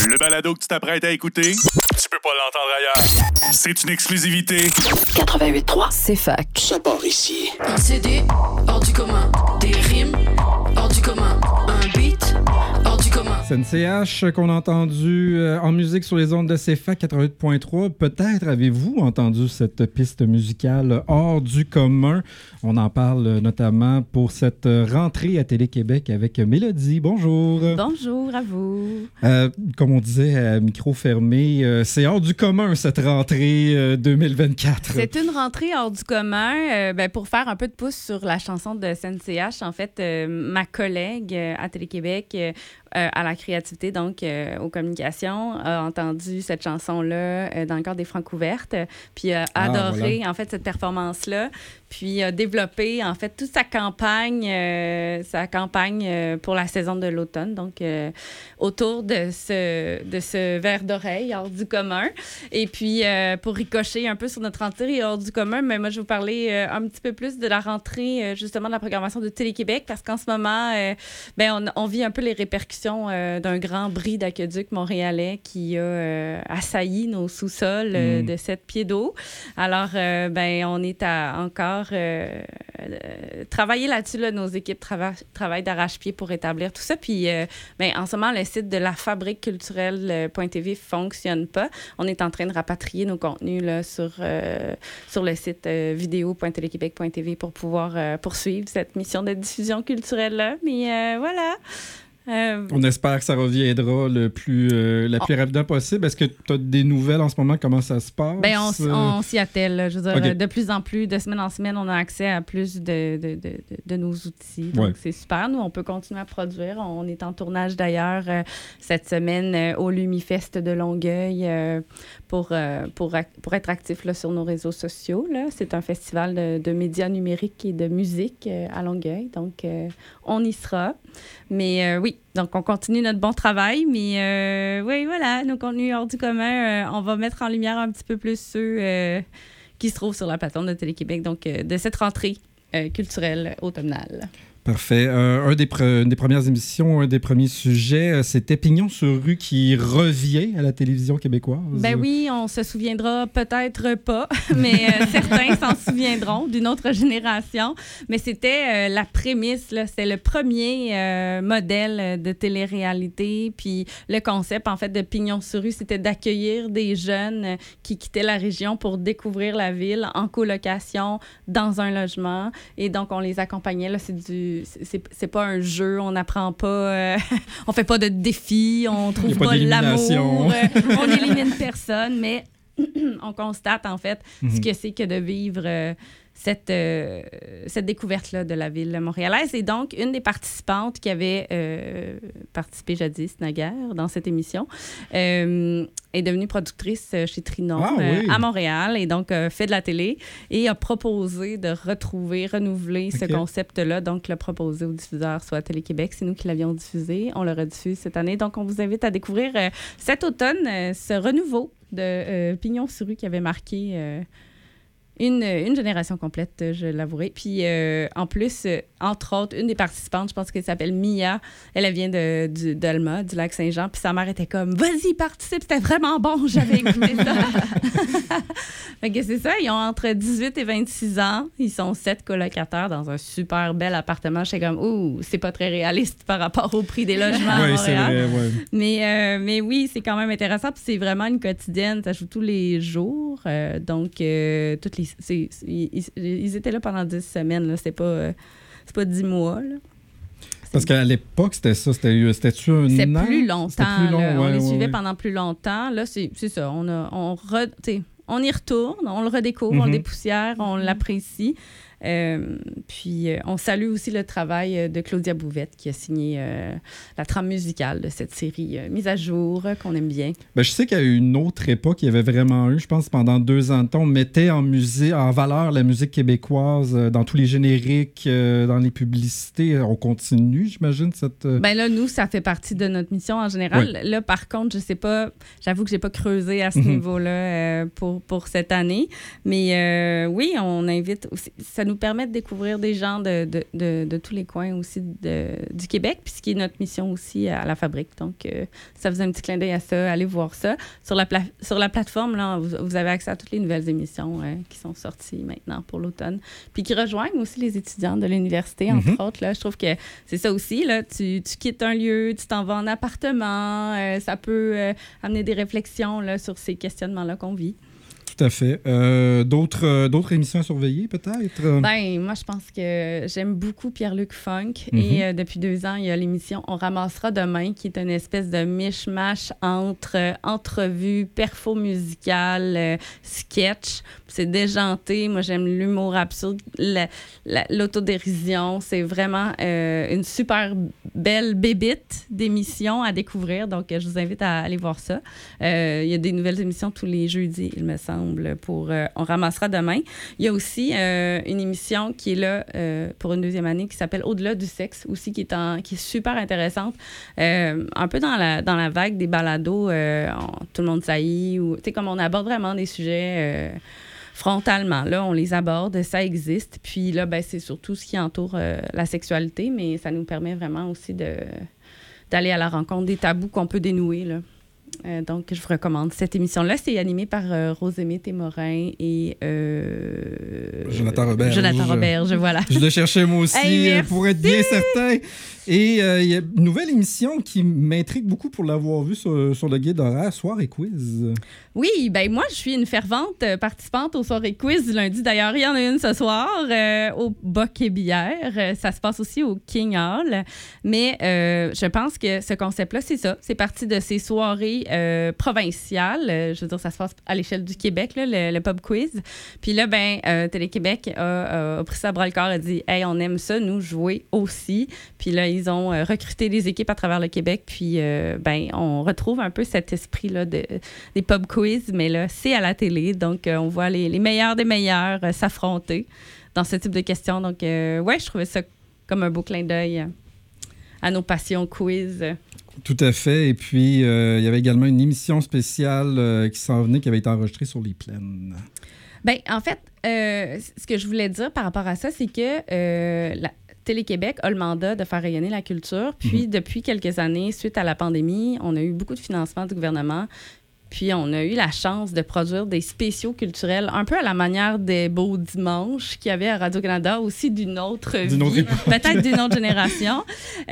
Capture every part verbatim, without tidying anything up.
Le balado que tu t'apprêtes à écouter, tu peux pas l'entendre ailleurs. C'est une exclusivité. quatre-vingt-huit trois, c'est fac. Ça part ici. Un C D, hors du commun. Des rimes, hors du commun. Un beat, hors du commun. S N C H qu'on a entendu euh, en musique sur les ondes de C F A C quatre-vingt-huit point trois. Peut-être avez-vous entendu cette piste musicale hors du commun. On en parle notamment pour cette rentrée à Télé-Québec avec Mélodie. Bonjour. Bonjour à vous. Euh, comme on disait à micro fermé, euh, c'est hors du commun cette rentrée euh, deux mille vingt-quatre. C'est une rentrée hors du commun. Euh, ben, pour faire un peu de pouce sur la chanson de S N C H, en fait, euh, ma collègue euh, à Télé-Québec, euh, euh, à la créativité, donc euh, aux communications, a entendu cette chanson-là euh, dans le cadre des Francs ouvertes, puis a Ah, adoré, voilà. en fait, cette performance-là, puis a développé, en fait, toute sa campagne, euh, sa campagne euh, pour la saison de l'automne, donc euh, autour de ce, de ce verre d'oreille hors du commun. Et puis, euh, pour ricocher un peu sur notre rentrée hors du commun, mais moi, je vais vous parler euh, un petit peu plus de la rentrée, euh, justement, de la programmation de Télé-Québec, parce qu'en ce moment, euh, ben, on, on vit un peu les répercussions euh, d'un grand bris d'aqueduc montréalais qui a euh, assailli nos sous-sols euh, Mm. de sept pieds d'eau. Alors, euh, ben, on est à encore euh, euh, travailler là-dessus, là, nos équipes trava- travaillent d'arrache-pied pour établir tout ça. Puis, euh, ben, en ce moment, le site de la fabrique culturelle point t v fonctionne pas. On est en train de rapatrier nos contenus là, sur, euh, sur le site euh, vidéo point téléquébec point t v pour pouvoir euh, poursuivre cette mission de diffusion culturelle-là. Mais euh, voilà. Euh, On espère que ça reviendra le plus, euh, la plus rapidement possible. Est-ce que tu as des nouvelles en ce moment? Comment ça se passe? Ben on, s- on s'y attelle. là. Je veux dire, Ok. de plus en plus, de semaine en semaine, on a accès à plus de, de, de, de, de nos outils. Donc, Ouais. c'est super. Nous, on peut continuer à produire. On est en tournage, d'ailleurs, euh, cette semaine euh, au Lumifest de Longueuil euh, pour, euh, pour, ac- pour être actif là, sur nos réseaux sociaux. Là. C'est un festival de, de médias numériques et de musique euh, à Longueuil. Donc, euh, on y sera. Mais euh, oui, donc on continue notre bon travail. Mais euh, oui, voilà, nos contenus hors du commun, euh, on va mettre en lumière un petit peu plus ceux euh, qui se trouvent sur la plateforme de Télé-Québec, donc euh, de cette rentrée euh, culturelle automnale. Parfait. Euh, un des, pre- une des premières émissions, un des premiers sujets, euh, c'était Pignon sur rue qui revient à la télévision québécoise. Ben oui, on se souviendra peut-être pas, mais euh, certains s'en souviendront d'une autre génération. Mais c'était euh, la prémisse, là, c'était le premier euh, modèle de télé-réalité. Puis le concept, en fait, de Pignon sur rue, c'était d'accueillir des jeunes euh, qui quittaient la région pour découvrir la ville en colocation dans un logement. Et donc, on les accompagnait. Là, c'est du c'est, c'est pas un jeu, on n'apprend pas, euh, on fait pas de défis, on trouve pas pas, d'élimination. l'amour, euh, on élimine personne, mais on constate en fait Mhm. ce que c'est que de vivre euh, cette, euh, cette découverte-là de la ville montréalaise. Et donc, une des participantes qui avait euh, participé jadis, naguère, dans cette émission, euh, est devenue productrice chez Trinon Ah, euh, oui. à Montréal et donc euh, fait de la télé et a proposé de retrouver, renouveler ce Ok. concept-là, donc l'a proposé aux diffuseurs, soit à Télé-Québec, c'est nous qui l'avions diffusé, on le rediffuse cette année. Donc, on vous invite à découvrir euh, cet automne euh, ce renouveau de euh, Pignon sur rue qui avait marqué euh, une, une génération complète, je l'avouerai. Puis, euh, en plus, euh, entre autres, une des participantes, je pense qu'elle s'appelle Mia, elle, elle vient de, du, d'Alma, du Lac-Saint-Jean, puis sa mère était comme « Vas-y, participe, c'était vraiment bon, j'avais écouté ça! » Fait que c'est ça, ils ont entre dix-huit et vingt-six ans, ils sont sept colocataires dans un super bel appartement. J'étais comme « Ouh, c'est pas très réaliste par rapport au prix des logements à Oui, c'est Montréal. vrai. Ouais. Mais, euh, mais oui, c'est quand même intéressant. Puis c'est vraiment une quotidienne. Ça joue tous les jours. Euh, donc, euh, toutes les, c'est, c'est- ils, ils étaient là pendant dix semaines. Là. C'est pas, euh, c'est pas dix mois. Là. Parce qu'à l'époque, c'était ça. C'était, c'était-tu un C'est an? plus longtemps. C'était plus long, là. on ouais, les ouais, suivait ouais. pendant plus longtemps. Là, c'est, c'est ça. On, a, on, re, t'sais, on y retourne, on le redécouvre, on le Mhm. dépoussière, on l'apprécie. Euh, puis, euh, on salue aussi le travail euh, de Claudia Bouvette qui a signé euh, la trame musicale de cette série euh, mise à jour euh, qu'on aime bien. Ben, je sais qu'à une autre époque, il y avait vraiment eu, je pense, pendant deux ans de temps, on mettait en, musée, en valeur la musique québécoise euh, dans tous les génériques, euh, dans les publicités. On continue, j'imagine, cette... euh, Ben là, nous, ça fait partie de notre mission en général. Là, par contre, je sais pas, j'avoue que j'ai pas creusé à ce Mhm. niveau-là euh, pour, pour cette année. Mais euh, oui, on invite aussi. Ça nous permet de découvrir des gens de, de, de, de tous les coins aussi de, du Québec, puis ce qui est notre mission aussi à la Fabrique. Donc, euh, ça faisait un petit clin d'œil à ça. Allez voir ça. Sur la, pla- sur la plateforme, là, vous, vous avez accès à toutes les nouvelles émissions euh, qui sont sorties maintenant pour l'automne, puis qui rejoignent aussi les étudiants de l'université, entre mm-hmm. autres. Là, je trouve que c'est ça aussi. Là, tu, tu quittes un lieu, tu t'en vas en appartement. Euh, ça peut euh, amener des réflexions là, sur ces questionnements-là qu'on vit. Tout à fait. Euh, d'autres, euh, d'autres émissions à surveiller, peut-être? Ben, moi, je pense que j'aime beaucoup Pierre-Luc Funk. Mm-hmm. Et euh, depuis deux ans, il y a l'émission On ramassera demain, qui est une espèce de mishmash entre euh, entrevue, perfo musicale, euh, sketch. C'est déjanté. Moi, j'aime l'humour absurde, la, la, l'autodérision. C'est vraiment euh, une super belle bébite d'émissions à découvrir. Donc, euh, je vous invite à aller voir ça. Euh, il y a des nouvelles émissions tous les jeudis, il me semble. Pour euh, On ramassera demain. Il y a aussi euh, une émission qui est là euh, pour une deuxième année qui s'appelle Au-delà du sexe, aussi qui est, en, qui est super intéressante. Euh, un peu dans la, dans la vague des balados, euh, on, tout le monde saillit, ou tu sais, comme on aborde vraiment des sujets euh, frontalement. Là, on les aborde, ça existe. Puis là, ben, c'est surtout ce qui entoure euh, la sexualité, mais ça nous permet vraiment aussi de, d'aller à la rencontre des tabous qu'on peut dénouer, là. Euh, donc, je vous recommande cette émission-là. C'est animé par euh, Rosemée Témorin et euh, Jonathan Roberge. Jonathan Roberge, voilà. Je le cherchais moi aussi hey, pour être bien certain. Et il euh, y a une nouvelle émission qui m'intrigue beaucoup pour l'avoir vue sur, sur le guide horaire, Soirée Quiz. Oui, ben moi, je suis une fervente participante aux Soirées Quiz du lundi. D'ailleurs, il y en a une ce soir euh, au Boc et Bière. Ça se passe aussi au King Hall. Mais euh, je pense que ce concept-là, c'est ça. C'est parti de ces soirées euh, provinciales. Je veux dire, ça se passe à l'échelle du Québec, là, le, le pub quiz. Puis là, ben, euh, Télé-Québec a, a pris ça à bras-le-corps, a dit « Hey, on aime ça, nous, jouer aussi. » Puis là, ils ont euh, recruté des équipes à travers le Québec. Puis, euh, ben, on retrouve un peu cet esprit-là de, des pub quiz, mais là, c'est à la télé. Donc, euh, on voit les, les meilleurs des meilleurs euh, s'affronter dans ce type de questions. Donc, euh, ouais, je trouvais ça comme un beau clin d'œil à nos passions quiz. Tout à fait. Et puis, euh, il y avait également une émission spéciale euh, qui s'en venait, qui avait été enregistrée sur les plaines. Bien, en fait, euh, ce que je voulais dire par rapport à ça, c'est que euh, la Télé-Québec a le mandat de faire rayonner la culture. Puis, mmh. depuis quelques années, suite à la pandémie, on a eu beaucoup de financement du gouvernement. Puis, on a eu la chance de produire des spéciaux culturels, un peu à la manière des Beaux Dimanches qu'il y avait à Radio-Canada, aussi d'une autre d'une vie, autre peut-être d'une autre génération.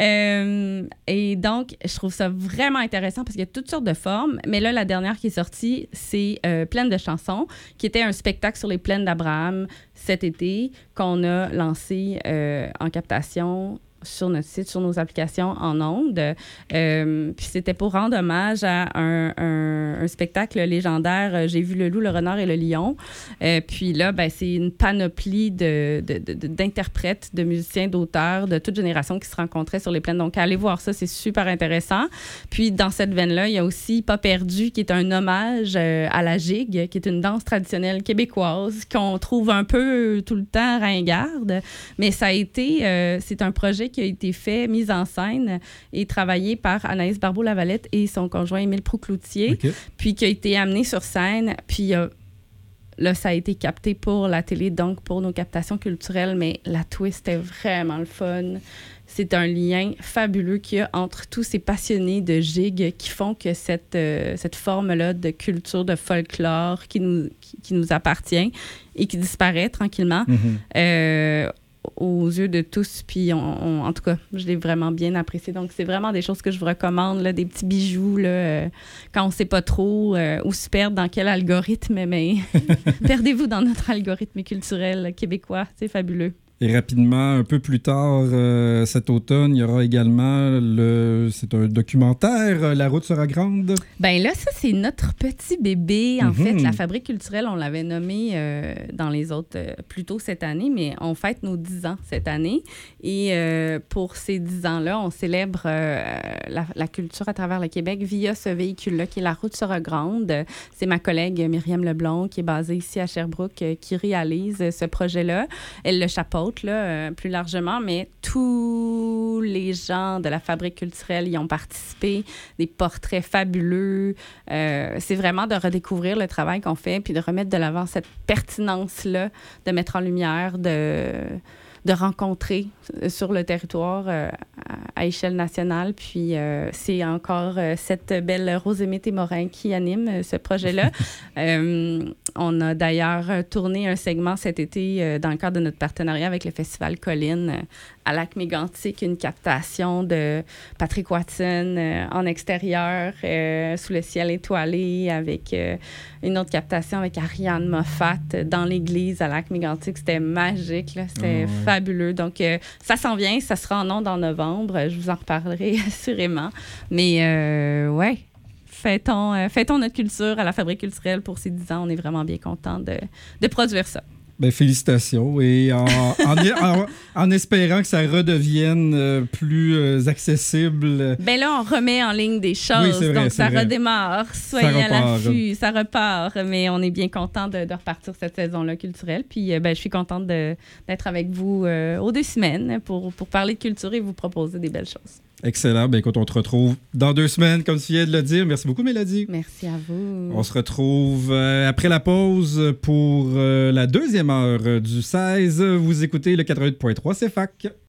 Euh, et donc, je trouve ça vraiment intéressant parce qu'il y a toutes sortes de formes. Mais là, la dernière qui est sortie, c'est euh, Plaine de chansons, qui était un spectacle sur les plaines d'Abraham cet été, qu'on a lancé euh, en captation sur notre site, sur nos applications en ondes. Euh, puis c'était pour rendre hommage à un, un, un spectacle légendaire, J'ai vu le loup, le renard et le lion. Euh, puis là, ben, c'est une panoplie de, de, de, d'interprètes, de musiciens, d'auteurs de toute génération qui se rencontraient sur les plaines. Donc, allez voir ça, c'est super intéressant. Puis dans cette veine-là, il y a aussi Pas perdu, qui est un hommage euh, à la gigue, qui est une danse traditionnelle québécoise qu'on trouve un peu tout le temps ringarde. Mais ça a été, euh, c'est un projet qui a été fait, mis en scène et travaillé par Anaïs Barbeau-Lavalette et son conjoint Émile Proulx-Cloutier, okay. Puis qui a été amené sur scène. Puis euh, là, ça a été capté pour la télé, donc pour nos captations culturelles, mais la twist est vraiment le fun. C'est un lien fabuleux qu'il y a entre tous ces passionnés de gigue qui font que cette, euh, cette forme-là de culture, de folklore qui nous, qui, qui nous appartient et qui disparaît tranquillement, mm-hmm. euh, aux yeux de tous, puis on, on, en tout cas, je l'ai vraiment bien apprécié. Donc, c'est vraiment des choses que je vous recommande, là, des petits bijoux, là, euh, quand on ne sait pas trop euh, où se perdre, dans quel algorithme, mais perdez-vous dans notre algorithme culturel québécois, c'est fabuleux. Et rapidement, un peu plus tard euh, cet automne, il y aura également le, c'est un documentaire, La route sera grande. Bien là, ça, c'est notre petit bébé. En mm-hmm. fait, la Fabrique culturelle, on l'avait nommé euh, dans les autres euh, plus tôt cette année, mais on fête nos dix ans cette année. Et euh, pour ces dix ans-là, on célèbre euh, la, la culture à travers le Québec via ce véhicule-là qui est La route sera grande. C'est ma collègue Myriam Leblond, qui est basée ici à Sherbrooke, qui réalise ce projet-là. Elle le chapeaute. autres, là, euh, plus largement, mais tous les gens de la Fabrique culturelle y ont participé, des portraits fabuleux. Euh, c'est vraiment de redécouvrir le travail qu'on fait puis de remettre de l'avant cette pertinence-là, de mettre en lumière, de... de rencontrer sur le territoire euh, à échelle nationale. Puis euh, c'est encore euh, cette belle Rosémée Témorin qui anime euh, ce projet-là. euh, on a d'ailleurs tourné un segment cet été euh, dans le cadre de notre partenariat avec le Festival Colline euh, à Lac-Mégantic, une captation de Patrick Watson euh, en extérieur, euh, sous le ciel étoilé, avec euh, une autre captation avec Ariane Moffat dans l'église à Lac-Mégantic. C'était magique, là. C'était Oh, ouais. fabuleux. Donc, euh, ça s'en vient. Ça sera en ondes en novembre. Je vous en reparlerai assurément. Mais, euh, ouais, fêtons, euh, fêtons notre culture à la Fabrique culturelle pour ces dix ans. On est vraiment bien contents de, de produire ça. Ben, félicitations. Et en, en, en, en espérant que ça redevienne euh, plus euh, accessible. Ben là, on remet en ligne des choses. Oui, c'est vrai, donc, c'est ça vrai. redémarre. Soyez Ça à repart. l'affût. Ça repart. Mais on est bien content de, de repartir cette saison-là culturelle. Puis, euh, ben, je suis contente de, d'être avec vous euh, aux deux semaines pour, pour parler de culture et vous proposer des belles choses. Excellent. Ben, écoute, on te retrouve dans deux semaines, comme tu viens de le dire. Merci beaucoup, Mélodie. Merci à vous. On se retrouve euh, après la pause pour euh, la deuxième heure du seize. Vous écoutez le quatre-vingt-huit point trois C F A C.